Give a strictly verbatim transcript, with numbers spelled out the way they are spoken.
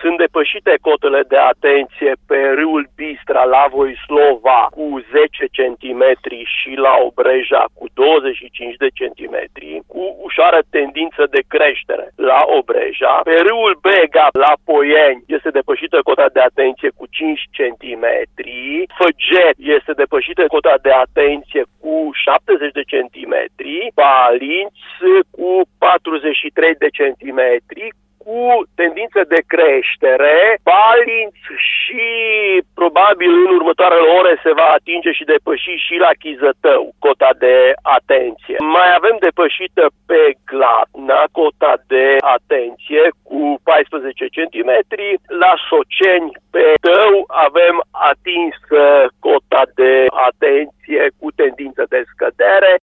Sunt depășite cotele de atenție pe râul Bistra la Voislova cu zece centimetri și la Obreja cu douăzeci și cinci de centimetri, cu ușoară tendință de creștere la Obreja. Pe râul Bega la Poieni este depășită cota de atenție cu cinci centimetri. Făget este depășită cota de atenție cu șaptezeci de centimetri. Balinț cu patruzeci și trei de centimetri, cu tendință de creștere. Balinț și probabil în următoarele ore se va atinge și depăși și la Chizătău cota de atenție. Mai avem depășită pe Glatna cota de atenție cu paisprezece centimetri. La Soceni pe Tău avem atins cota de atenție cu tendință de scădere.